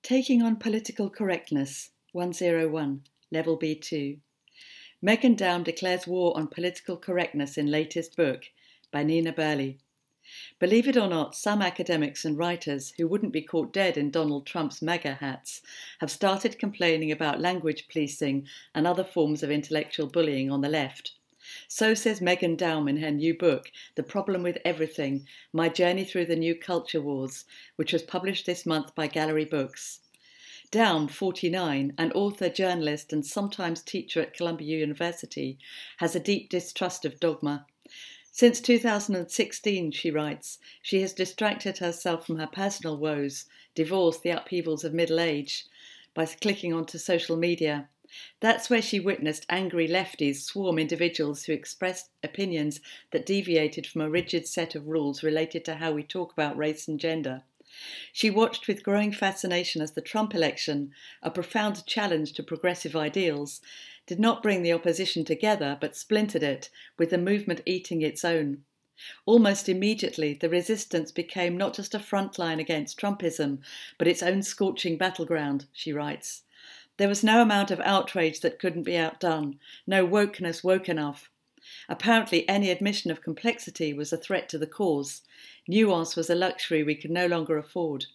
Taking on Political Correctness, 101, Level B2. Megan Daum declares war on political correctness in latest book by Nina Burley. Believe it or not, some academics and writers who wouldn't be caught dead in Donald Trump's MAGA hats have started complaining about language policing and other forms of intellectual bullying on the left. So says Megan Daum in her new book, The Problem with Everything, My Journey Through the New Culture Wars, which was published this month by Gallery Books. Daum, 49, an author, journalist and sometimes teacher at Columbia University, has a deep distrust of dogma. Since 2016, she writes, she has distracted herself from her personal woes, divorce, the upheavals of middle age, by clicking onto social media. That's where she witnessed angry lefties swarm individuals who expressed opinions that deviated from a rigid set of rules related to how we talk about race and gender. She watched with growing fascination as the Trump election, a profound challenge to progressive ideals, did not bring the opposition together but splintered it, with the movement eating its own. Almost immediately, the resistance became not just a front line against Trumpism, but its own scorching battleground, she writes. There was no amount of outrage that couldn't be outdone, no wokeness woke enough. Apparently, any admission of complexity was a threat to the cause. Nuance was a luxury we could no longer afford.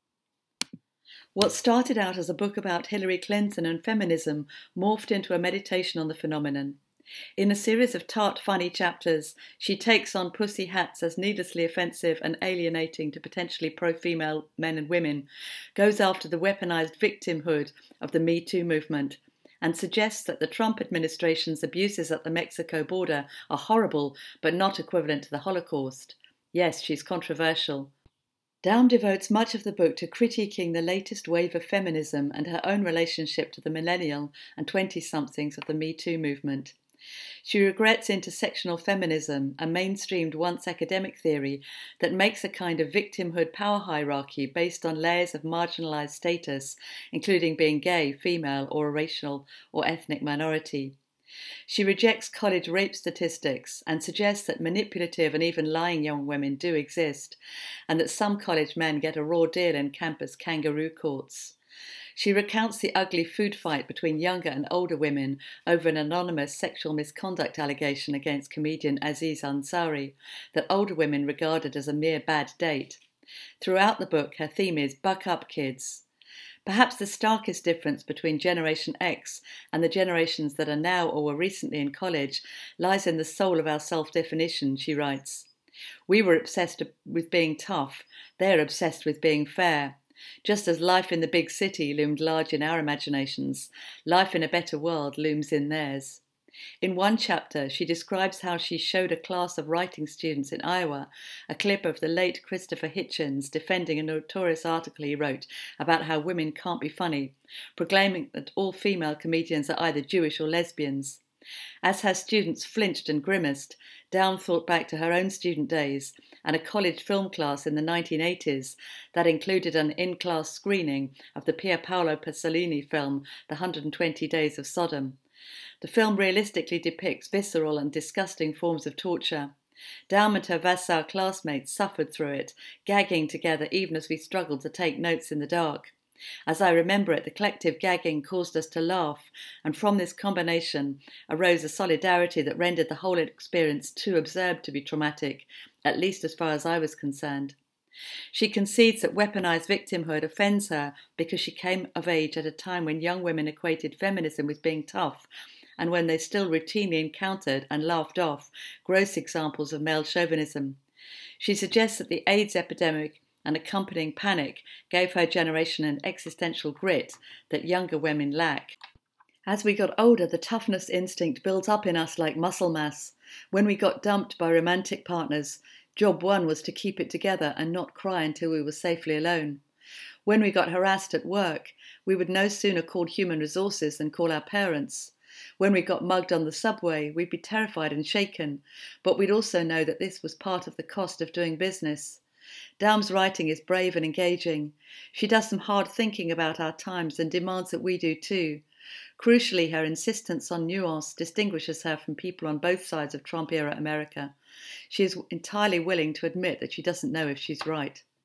What started out as a book about Hillary Clinton and feminism morphed into a meditation on the phenomenon. In a series of tart, funny chapters, she takes on pussy hats as needlessly offensive and alienating to potentially pro-female men and women, goes after the weaponized victimhood of the Me Too movement, and suggests that the Trump administration's abuses at the Mexico border are horrible but not equivalent to the Holocaust. Yes, she's controversial. Daum devotes much of the book to critiquing the latest wave of feminism and her own relationship to the millennial and 20-somethings of the Me Too movement. She regrets intersectional feminism, a mainstreamed once academic theory that makes a kind of victimhood power hierarchy based on layers of marginalised status, including being gay, female, or a racial or ethnic minority. She rejects college rape statistics and suggests that manipulative and even lying young women do exist, and that some college men get a raw deal in campus kangaroo courts. She recounts the ugly food fight between younger and older women over an anonymous sexual misconduct allegation against comedian Aziz Ansari that older women regarded as a mere bad date. Throughout the book, her theme is "Buck up, kids." Perhaps the starkest difference between Generation X and the generations that are now or were recently in college lies in the soul of our self-definition, she writes. We were obsessed with being tough, they're obsessed with being fair. Just as life in the big city loomed large in our imaginations, life in a better world looms in theirs. In one chapter, she describes how she showed a class of writing students in Iowa a clip of the late Christopher Hitchens defending a notorious article he wrote about how women can't be funny, proclaiming that all female comedians are either Jewish or lesbians. As her students flinched and grimaced, Daum thought back to her own student days and a college film class in the 1980s that included an in-class screening of the Pier Paolo Pasolini film The 120 Days of Sodom. The film realistically depicts visceral and disgusting forms of torture. Daum and her Vassar classmates suffered through it, gagging together even as we struggled to take notes in the dark. As I remember it, the collective gagging caused us to laugh, and from this combination arose a solidarity that rendered the whole experience too absurd to be traumatic, at least as far as I was concerned. She concedes that weaponized victimhood offends her because she came of age at a time when young women equated feminism with being tough, and when they still routinely encountered and laughed off gross examples of male chauvinism. She suggests that the AIDS epidemic and accompanying panic gave her generation an existential grit that younger women lack. As we got older, the toughness instinct built up in us like muscle mass. When we got dumped by romantic partners, job one was to keep it together and not cry until we were safely alone. When we got harassed at work, we would no sooner call human resources than call our parents. When we got mugged on the subway, we'd be terrified and shaken, but we'd also know that this was part of the cost of doing business. Daum's writing is brave and engaging. She does some hard thinking about our times and demands that we do too. Crucially, her insistence on nuance distinguishes her from people on both sides of Trump-era America. She is entirely willing to admit that she doesn't know if she's right.